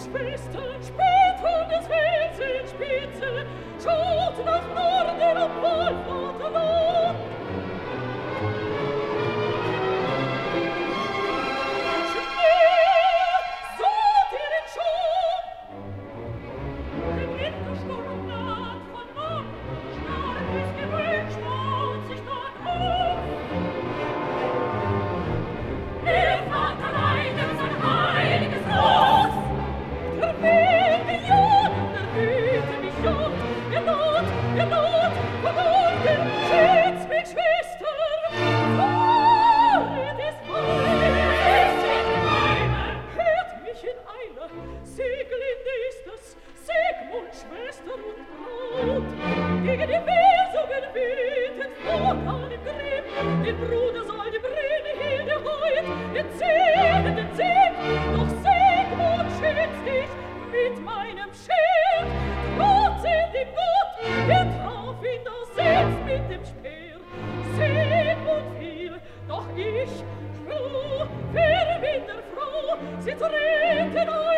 Schwestern, spät von des Felsens Spitze, schaut nach Norden auf Wallfahrterland. Schnee, sucht ihr den schon? Der Wintersturm naht von Mann, starkes Gewölk schmaut sich dann auf. Der Vater leitet sein heiliges Los. Der Weg gejagen, der Hüte mich jagt. Der Not, verborgen, schütz mich, Schwester. Fahret es hört mich in Eile. Sieglinde ist es, Sigmund, Schwester und Braut. Gegen die Wersungen wütet Wotan im Grimm. Den Bruder soll die Brünnhilde heut, den Sieg, doch Sigmund schützt dich mit meinem Schild. Trotzend dem Gott, der traf ihn da selbst mit dem Speer. Sigmund fiel, doch ich, froh, verwindet froh, sie zu retten